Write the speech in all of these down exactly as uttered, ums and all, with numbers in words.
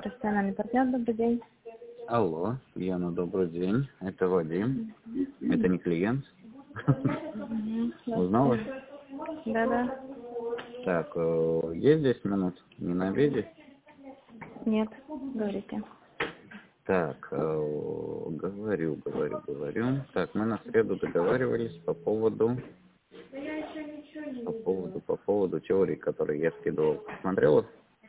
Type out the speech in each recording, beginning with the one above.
Профессиональный партнер, добрый день. Алло, Яна, добрый день. Это Вадим. Это не клиент. Узнала? Да, да. Так, э, есть десять минут? Не на обеде? Нет, говорите. Так, э, говорю, говорю, говорю. Так, мы на среду договаривались по поводу, по поводу, по поводу теории, которую я скидывал. Смотрела?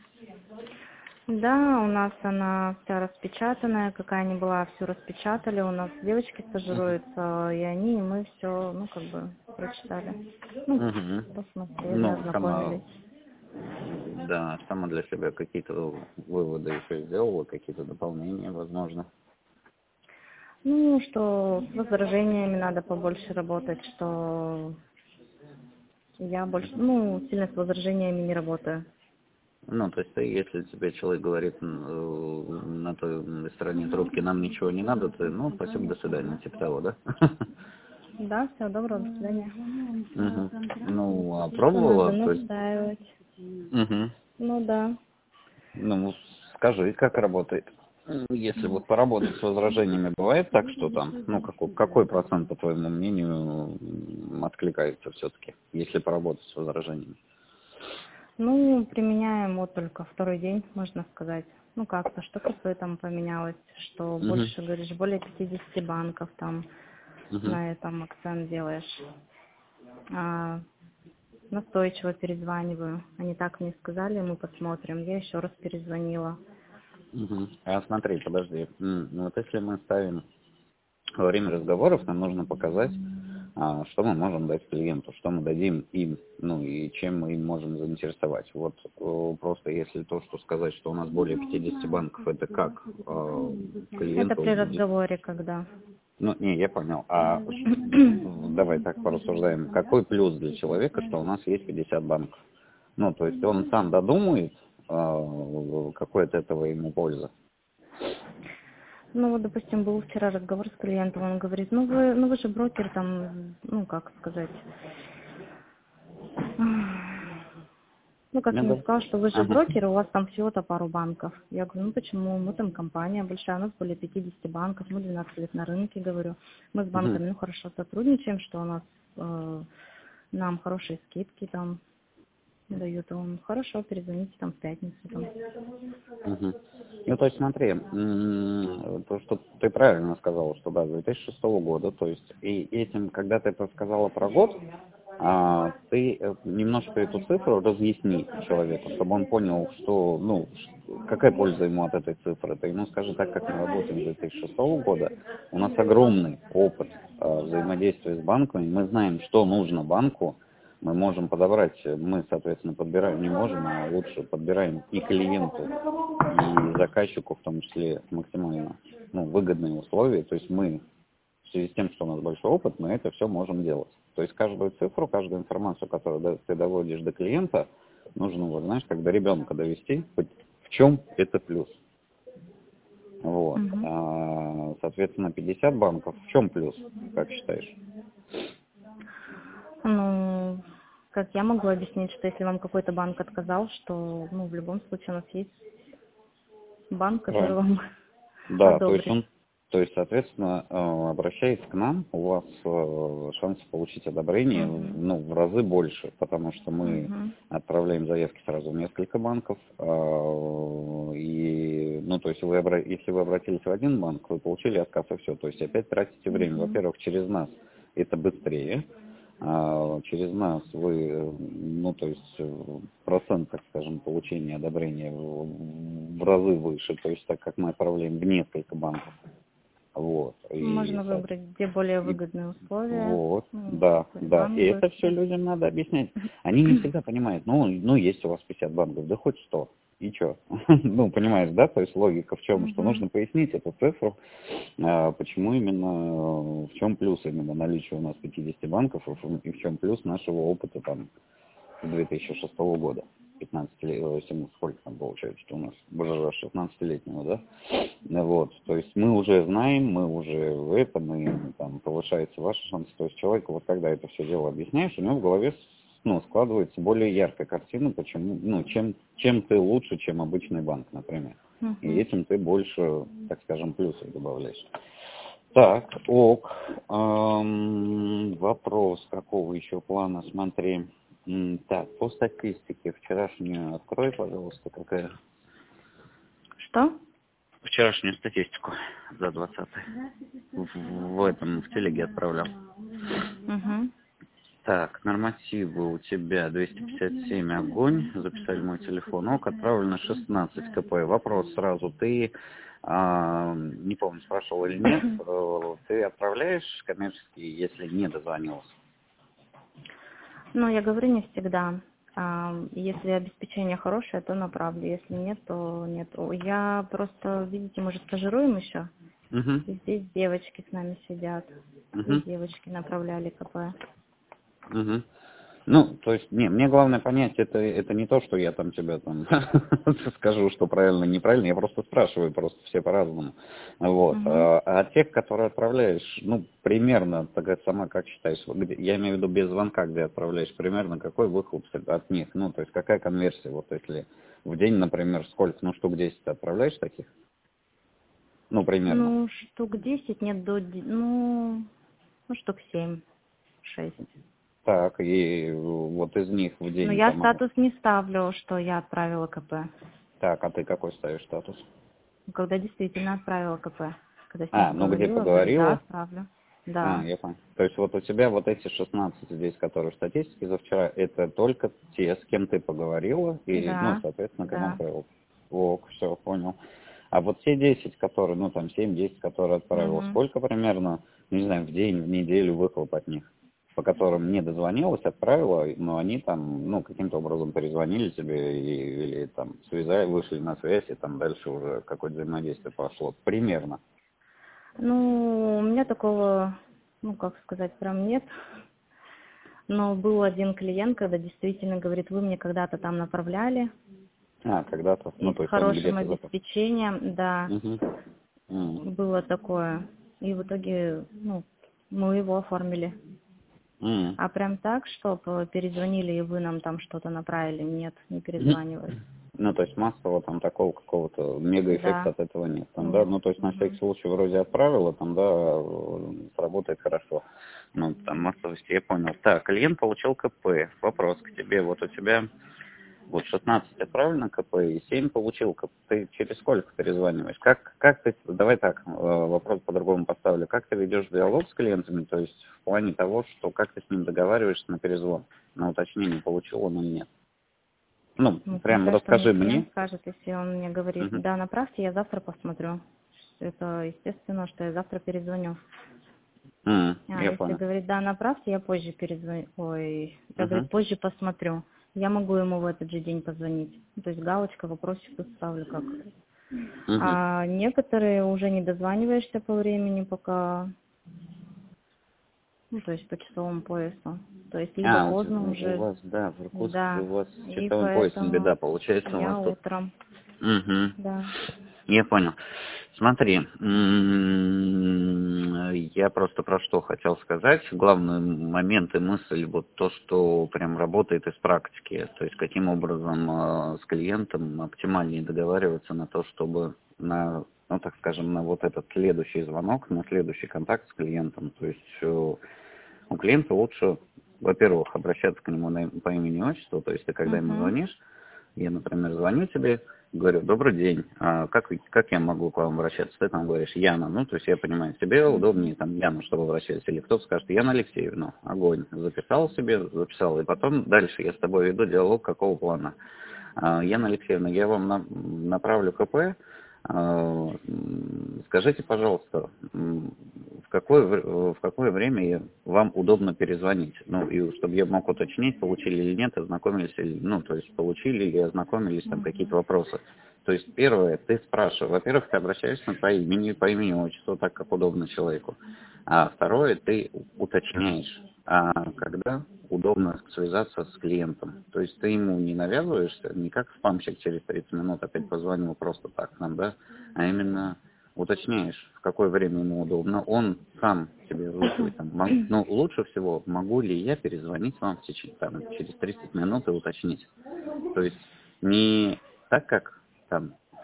Да, у нас она вся распечатанная, какая ни была, все распечатали. У нас девочки стажируются, и они, и мы все, ну, как бы, прочитали. Ну, Угу. посмотрели, Ну, ознакомились. сама, да, сама для себя какие-то выводы еще сделала, какие-то дополнения, возможно. Ну, что с возражениями надо побольше работать, что я больше, ну, сильно с возражениями не работаю. Ну, то есть, ты, если тебе человек говорит э, на той стороне трубки, нам ничего не надо, ты, ну, спасибо, до свидания, типа того, да? Да, всего доброго, до свидания. Угу. Ну, а Что надо пробовала? То есть, настаивать. угу. Ну да. Ну, скажи, как работает. Если вот поработать с возражениями, бывает так, что там, ну, какой, какой процент, по твоему мнению, м, откликается все-таки, если поработать с возражениями? Ну, применяем вот только второй день, можно сказать. Ну, как-то, что-то в этом поменялось, что Угу. больше, говоришь, более пятидесяти банков там Угу. на этом акцент делаешь. А, настойчиво перезваниваю. Они так мне сказали, мы посмотрим. Я еще раз перезвонила. Угу. А смотри, подожди. М, ну вот если мы ставим во время разговоров, нам нужно показать, а, что мы можем дать клиенту, что мы дадим им, ну и чем мы им можем заинтересовать. Вот э, просто если то, что сказать, что у нас более пятидесяти банков, это как э, Это клиенту при будет. разговоре, когда. Ну, не, я понял. А ш- давай так порассуждаем. Какой плюс для человека, что у нас есть пятьдесят банков? Ну, то есть он сам додумает, э, какой от этого ему польза. Ну, вот, допустим, был вчера разговор с клиентом, он говорит, ну вы, ну вы же брокер там, ну как сказать, ну как Ну, мне да. сказал, что вы же Ага. брокер, у вас там всего-то пару банков. Я говорю, ну почему, мы там компания большая, у нас более пятидесяти банков, мы двенадцать лет на рынке, говорю, мы с Мгм. банками, ну хорошо сотрудничаем, что у нас э, нам хорошие скидки там дают, он, хорошо, перезвоните там в пятницу там. Мгм. Ну, то есть, смотри, м, то, что ты правильно сказала, что да, с две тысячи шестого года, то есть, и этим, когда ты это сказала про год, а, ты э, немножко эту цифру разъясни человеку, чтобы он понял, что, ну, ш- какая польза ему от этой цифры. Ты ему скажи, так как мы работаем с две тысячи шестого года, у нас огромный опыт а, взаимодействия с банками, мы знаем, что нужно банку, мы можем подобрать, мы, соответственно, подбираем, не можем, а лучше подбираем и клиенту, и заказчику в том числе максимально, ну, выгодные условия. То есть мы, в связи с тем, что у нас большой опыт, мы это все можем делать. То есть каждую цифру, каждую информацию, которую да- ты доводишь до клиента, нужно, вот, знаешь, как до ребенка довести, хоть в чем это плюс. Вот. Мгм. А, соответственно, пятьдесят банков, в чем плюс, как считаешь? Ну, как я могу объяснить, что если вам какой-то банк отказал, что, ну, в любом случае у нас есть банк, который Правильно. вам Да, то есть одобрит. он, то есть, соответственно, э, обращаясь к нам, у вас э, шансы получить одобрение, в- Угу. ну, в разы больше, потому что мы Угу. отправляем заявки сразу в несколько банков, э, и, ну, то есть, вы, обра- если вы обратились в один банк, вы получили отказ и все, то есть, опять тратите время. Угу. Во-первых, через нас это быстрее, а через нас вы, э, ну, то есть, э, процент, так скажем, получения одобрения в в разы выше, то есть, так как мы отправляем в несколько банков. Вот. И, Можно со- выбрать, где более и выгодные условия. вот, Ну, да, какой да. банк И это все быстрый. людям надо объяснять. Они не всегда понимают, ну, ну, есть у вас пятьдесят банков, да хоть сто. И что? Ну, понимаешь, да? То есть логика в чем? Что Угу. нужно пояснить эту цифру, а, почему именно, э, в чем плюс именно наличия у нас пятидесяти банков и в и в чем плюс нашего опыта там с две тысячи шестого года. пятнадцать лет, э, семнадцать, сколько там получается, что у нас, боже, шестнадцатилетнего, да? Ну вот, то есть мы уже знаем, мы уже в этом, и там повышаются ваши шансы. То есть человеку, вот когда это все дело объясняешь, у него в голове с- ну, складывается более яркая картина, почему, ну, чем, чем ты лучше, чем обычный банк, например. И Угу. этим ты больше, так скажем, плюсов добавляешь. Так, ок. Эм, вопрос, какого еще плана, смотри. М, Так, по статистике вчерашнюю открой, пожалуйста, какая Что? вчерашнюю статистику за двадцатый. В, в этом, в телеге отправлял. Угу. Так, нормативы у тебя двести пятьдесят семь огонь, записали мой телефон, ок, отправлено шестнадцать КП. Вопрос сразу, ты, а, не помню, спрашивал или нет, э, ты отправляешь коммерческие, если не дозвонился? Ну, я говорю не всегда. А, Если обеспечение хорошее, то направлю. Если нет, то нет. О, Я просто, видите, мы же стажируем еще. Угу, И здесь девочки с нами сидят. И угу, девочки направляли КП. угу. Ну, то есть, не, мне главное понять, это, это не то, что я там тебя там скажу, что правильно, неправильно, я просто спрашиваю, просто все по-разному. Вот. Угу. А, а тех, которые отправляешь, ну, примерно, так сама как считаешь, вот где- я имею в виду без звонка, где отправляешь, примерно какой выхлоп от них, ну, то есть, какая конверсия, вот если в день, например, сколько, ну, штук десять ты отправляешь таких? Ну, примерно. Ну, штук десять, нет, до, де- ну, ну, штук семь, шесть. Так, и вот из них в Но день я там, статус не ставлю, что я отправила КП. так, а ты какой ставишь статус? Ну, когда действительно отправила КП. Когда с ней А, ну где поговорила, говорю, да, поговорила. отправлю. А, Да, я понял. То есть вот у тебя вот эти шестнадцать здесь, которые в статистике за вчера, это только те, с кем ты поговорила, и, ну, да, соответственно, кому да. отправил. Ок, все, понял. А вот те десять, которые, ну, там, семь-десять, которые отправил, Угу. сколько примерно, не знаю, в день, в неделю выхлоп от них? По которым не дозвонилась, отправила, но они там, ну, каким-то образом перезвонили тебе и, или там связали, вышли на связь, и там дальше уже какое-то взаимодействие пошло. Примерно. Ну, у меня такого, ну, как сказать, прям нет. Но был один клиент, когда действительно говорит, вы мне когда-то там направляли, А, когда-то, и ну, с то есть он хорошим где-то запас. обеспечением, да, Угу. М. было такое. И в итоге, ну, мы его оформили. М. А прям так, чтобы перезвонили и вы нам там что-то направили, нет, не перезванивали. Ну, то есть массово там такого какого-то мегаэффекта Да, от этого нет. Там, да, нет. ну, то есть на всякий Мгм. случай вроде отправила, там, да, э, сработает хорошо. Ну, там массовости, я понял. Так, клиент получил КП. Вопрос к тебе. Вот у тебя вот шестнадцать отправлено КП и семь получил КП. Ты через сколько перезваниваешь? Как, как ты, давай так, э, вопрос по-другому поставлю. Как ты ведешь диалог с клиентами, то есть в плане того, что как ты с ним договариваешься на перезвон, на уточнение, получил он или нет? Ну, Ну, прям смотря что мне расскажи клиент мне. скажет, если он мне говорит, Мгм. да, направьте, я завтра посмотрю. Это естественно, что я завтра перезвоню. М, А я если понял. говорит, да, направьте, я позже перезвоню. Ой, я, говорит, Мгм. позже посмотрю. Я могу ему в этот же день позвонить. Ну, то есть галочка, вопросик тут ставлю как. Мгм. А некоторые уже не дозваниваешься по времени, пока, ну, то есть по часовому поясу. То есть либо А, у, тебя- поздно у уже, вас, да, в Иркутске да. у вас с И часовым поясом беда поэтому получается у я вас тут. утром, Угу. да. Я понял. Смотри, м, я просто про что хотел сказать. Главный момент и мысль, вот то, что прям работает из практики. То есть каким образом э, с клиентом оптимальнее договариваться на то, чтобы на, ну так скажем, на вот этот следующий звонок, на следующий контакт с клиентом. То есть э, у клиента лучше, во-первых, обращаться к нему на- по имени и отчеству. То есть ты когда ему Угу. звонишь, я, например, звоню тебе, говорю, добрый день, а как, как я могу к вам обращаться? Ты там говоришь, Яна, ну, то есть я понимаю, тебе Угу. удобнее там Яна, чтобы обращаться, или кто-то скажет, Яна Алексеевна, огонь, записал себе, записал, и потом дальше я с тобой веду диалог какого плана. А, Яна Алексеевна, я вам на- направлю КП, а, м, скажите, пожалуйста, м, в какое, вр- в какое время я- вам удобно перезвонить? Ну, и чтобы я мог уточнить, получили или нет, ознакомились или, ну, то есть получили или ознакомились, там какие-то Угу. вопросы. То есть первое, ты спрашиваешь, во-первых, ты обращаешься по имени, по имени отчеству, так как удобно человеку. А второе, ты уточняешь, а когда удобно связаться с клиентом. То есть ты ему не навязываешься, не как спамщик через тридцать минут опять позвонил просто так нам, да, а именно уточняешь, в какое время ему удобно. Он сам тебе озвучивает, там, «Мог- ну, лучше всего, могу ли я перезвонить вам в течение, там, через тридцать минут и уточнить. То есть не так, как там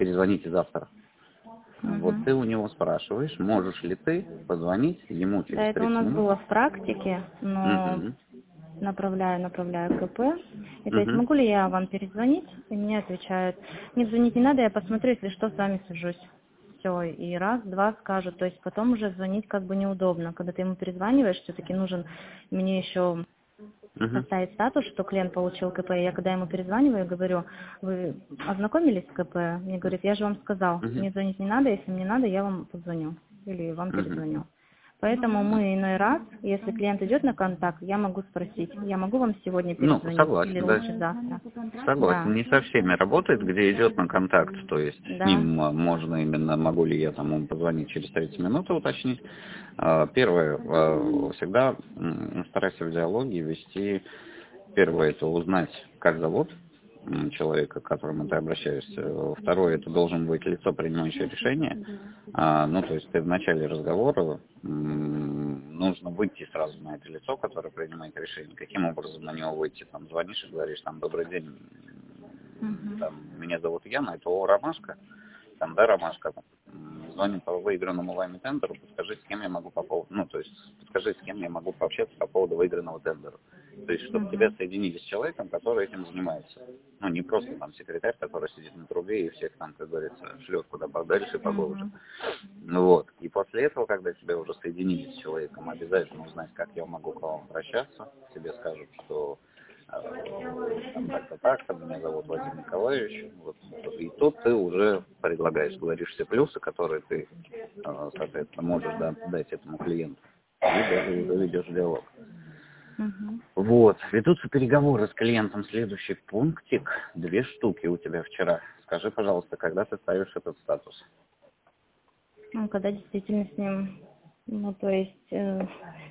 перезвоните завтра. Угу. Вот ты у него спрашиваешь, можешь ли ты позвонить ему через Да, это у тридцать нас минут. было в практике, но Угу. направляю, направляю КП. И то есть Угу. могу ли я вам перезвонить? И мне отвечают, нет, звонить не надо, я посмотрю, если что, с вами свяжусь. Все, и раз, два скажут, то есть потом уже звонить как бы неудобно. Когда ты ему перезваниваешь, все-таки нужен мне еще Угу. поставить статус, что клиент получил КП. Я когда ему перезваниваю, говорю, вы ознакомились с КП? Мне говорит, я же вам сказал, Угу. мне звонить не надо, если мне надо, я вам позвоню или вам Угу. перезвоню. Поэтому мы иной раз, если клиент идет на контакт, я могу спросить, я могу вам сегодня Ну, перезвонить или согласен, да. лучше завтра? Согласен. Да, Не со всеми работает, где идет на контакт. То есть с да. ним а, можно именно, могу ли я там ему позвонить через тридцать минут и уточнить. А, Первое, а, всегда м, старайся в диалоге вести, первое, это узнать, как зовут м, человека, к которому ты обращаешься. Второе, это должен быть лицо, принимающее решение. А, ну, то есть ты в начале разговора м, нужно выйти сразу на это лицо, которое принимает решение. Каким образом на него выйти? Там звонишь и говоришь, там, добрый день, м, Мгм. там, меня зовут Яна, это ООО «Ромашка». Там, да, Ромашка, м, звоним по выигранному вами тендеру, подскажите, с кем я могу по поводу, ну, то есть, подскажите, с кем я могу пообщаться по поводу выигранного тендера. То есть, чтобы тебя Мгм. соединили с человеком, который этим занимается. Ну, не просто там секретарь, который сидит на трубе и всех там, как говорится, шлет куда подальше и поглубже. Мгм. Ну вот. И после этого, когда тебя уже соединили с человеком, обязательно узнать, как я могу к вам обращаться. Тебе скажут, что э, там так-то так-то, меня зовут Владимир Николаевич. Вот. И тут ты уже предлагаешь, говоришь все плюсы, которые ты, э, соответственно, можешь да- дать этому клиенту. И даже уже ведешь диалог. Мгм. Вот. Ведутся переговоры с клиентом. Следующий пунктик. Две штуки у тебя вчера. Скажи, пожалуйста, когда ты ставишь этот статус? Ну, когда действительно с ним, ну, то есть, э,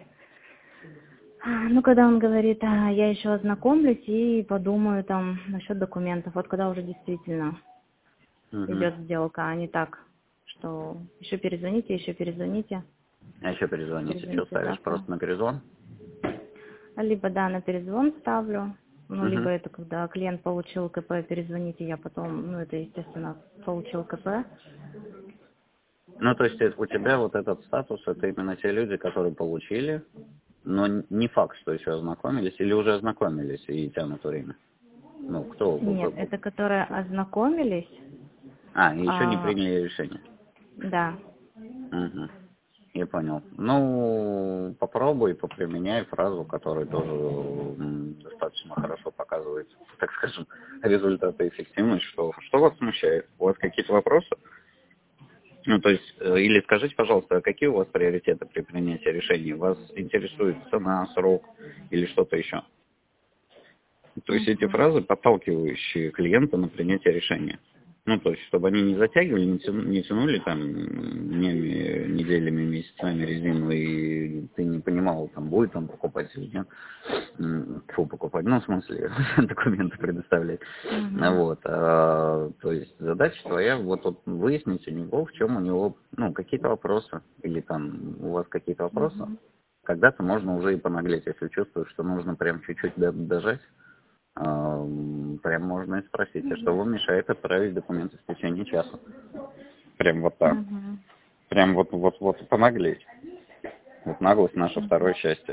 ну, когда он говорит, а, я еще ознакомлюсь и подумаю там насчет документов, вот когда уже действительно Угу. идет сделка, а не так, что еще перезвоните, еще перезвоните, А еще перезвоните. Что перезвоните ставишь? завтра. Просто на перезвон? Либо, да, на перезвон ставлю, ну, либо Угу. это когда клиент получил КП, перезвоните, я потом, ну, это, естественно, получил КП. Ну, то есть это- у тебя вот этот статус, это именно те люди, которые получили, но н- не факт, что еще ознакомились, или уже ознакомились и тянут время. Ну, кто? б- б- Нет, б- это которые ознакомились, А, и еще не а, приняли решение. да. Угу. Я понял. Ну, попробуй, поприменяй фразу, которая тоже м, достаточно хорошо показывает, так скажем, результаты эффективности. Что, что вас смущает? У вас какие-то вопросы? Ну, то есть, э, или скажите, пожалуйста, а какие у вас приоритеты при принятии решений? Вас интересует цена, срок или что-то еще? То есть эти Мгм. фразы, подталкивающие клиента на принятие решения. Ну, то есть, чтобы они не затягивали, не тянули, не тянули там днями, неделями, месяцами резину, и ты не понимал, там, будет он покупать или нет. М, Фу, покупать, ну, в смысле, документы предоставлять. Ну, Мгм. вот, а, то есть задача твоя, вот, вот выяснить у него, в чем у него, ну, какие-то вопросы, или там у вас какие-то вопросы. Мгм. Когда-то можно уже и понаглеть, если чувствуешь, что нужно прям чуть-чуть д- дожать. Ам, Прям можно и спросить, а что вам мешает отправить документы в течение часа? Прям вот так. Мгм. Прям вот, вот, вот понаглеть. Вот наглость наше второе счастье.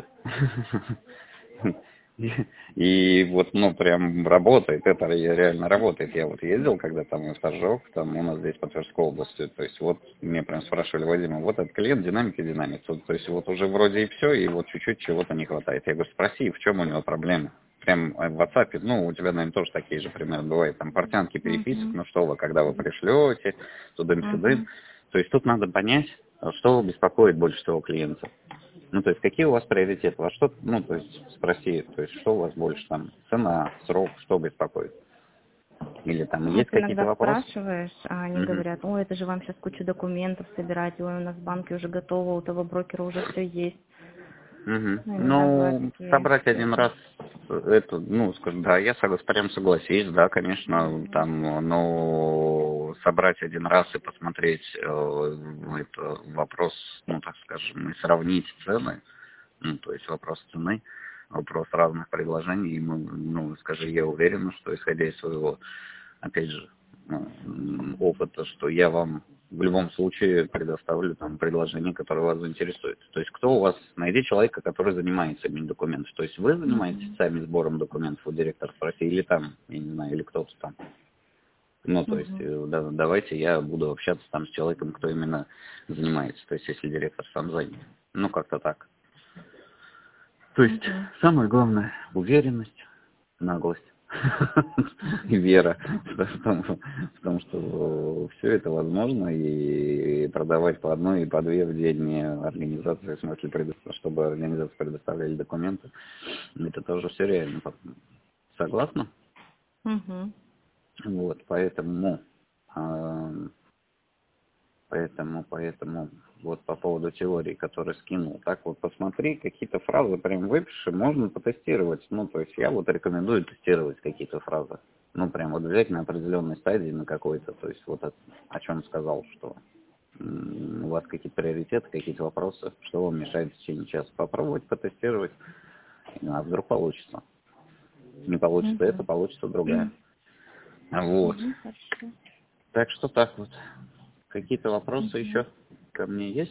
И, и вот, ну, прям работает, это ре- реально работает. Я вот ездил, когда там в Торжок, там у нас здесь по Тверской области, то есть вот мне прям спрашивали, Вадима, вот этот клиент динамики динамит, то, то есть вот уже вроде и все, и вот чуть-чуть чего-то не хватает. Я говорю, спроси, в чем у него проблема? Прям в WhatsApp, ну, у тебя, наверное, тоже такие же примеры бывают, там портянки переписок, Мгм. ну что вы, когда вы пришлете, тудым-сюдым. Мгм. То есть тут надо понять, что беспокоит больше всего клиента. Ну, то есть, какие у вас приоритеты? Во что, ну, то есть, спроси, то есть, что у вас больше там, цена, срок, что беспокоит? Или там Ну, есть ты какие-то иногда вопросы? спрашиваешь, а они Угу. говорят, ой, это же вам сейчас кучу документов собирать, ой, у нас в банке уже готово, у того брокера уже все есть. Угу. Ну, иногда бывают Ну, такие собрать один случаи. раз это, ну, скажем, да, я согла- прям согласись, да, конечно, Мгм. там, но собрать один раз и посмотреть э, это вопрос, ну, так скажем, и сравнить цены, ну, то есть вопрос цены, вопрос разных предложений, и мы, ну, скажи, я уверен, что исходя из своего, опять же, опыта, что я вам в любом случае предоставлю там предложение, которое вас заинтересует. То есть кто у вас, найди человека, который занимается этими документами. То есть вы занимаетесь Мгм. сами сбором документов, у директора спроси, или там, я не знаю, или кто-то там. Ну, то есть, Мгм. э, да, давайте я буду общаться там с человеком, кто именно занимается. То есть, если директор сам занят. Ну, как-то так. То есть, Мгм. самое главное, уверенность, наглость и вера в том, в том, что все это возможно, и продавать по одной и по две в день организации, в смысле, предо- чтобы организации предоставляли документы, это тоже все реально. Согласна? Мгм. Вот, поэтому, а, поэтому, поэтому, вот по поводу теории, которую скинул, так вот посмотри, какие-то фразы прям выпиши, можно потестировать. Ну, то есть я вот рекомендую тестировать какие-то фразы. Ну, прям вот взять на определенной стадии, на какой-то, то есть вот о, о чем сказал, что м, у вас какие-то приоритеты, какие-то вопросы, что вам мешает в течение часа. Попробовать потестировать, а вдруг получится. Не получится это, Мгм. получится другая. Вот. Мгм. Хорошо. Так что так вот. Какие-то вопросы Мгм. еще ко мне есть?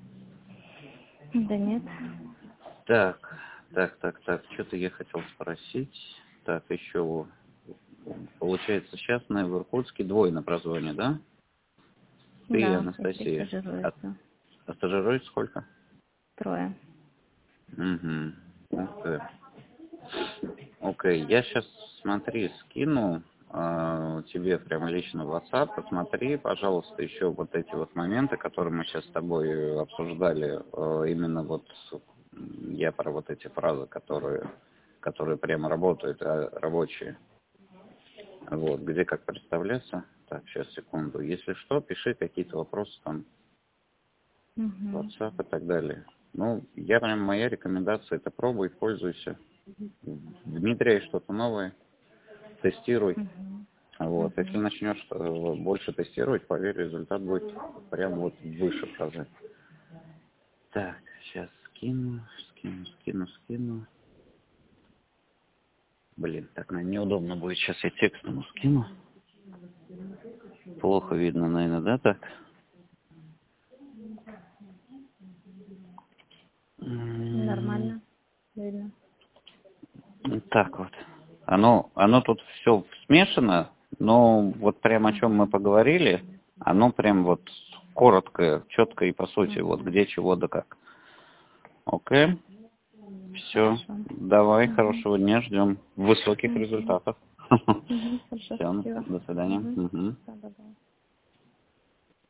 Да нет. Так, так, так, так, что-то я хотел спросить. Так, еще, получается, сейчас на в Иркутске двое на прозвоне, да? Ты и Да, если Анастасия. А, стажируется. а стажируешь сколько? Трое. Угу. Окей. Окей, я сейчас, смотри, скину э, тебе прямо лично в WhatsApp, посмотри, пожалуйста, еще вот эти вот моменты, которые мы сейчас с тобой обсуждали, э, именно вот м, я про вот эти фразы, которые, которые прямо работают, а, рабочие, вот, где как представляться. Так, сейчас, секунду. Если что, пиши какие-то вопросы там в Угу. WhatsApp и так далее. Ну, я прям, моя рекомендация, это пробуй, пользуйся, внедряй что-то новое, тестируй. Угу. Вот, если Угу. начнешь э, больше тестировать, поверь, результат будет прям вот выше в разы. Так, сейчас скину, скину, скину, скину. Блин, так, наверное, неудобно будет. Сейчас я текстом скину. Плохо видно, наверное, да, так? М, Нормально. Видно. Так вот. Оно, оно тут все смешано, но вот прям о чем мы Угу. поговорили, оно прям вот коротко, четко и по сути, вот Угу. где, чего, да как. Окей? Все. Хорошо. Давай, Угу. хорошего дня, ждем высоких Угу. результатов. Угу. Хорошо, Все, спасибо. до свидания. Угу. Мгм. Да, да, да.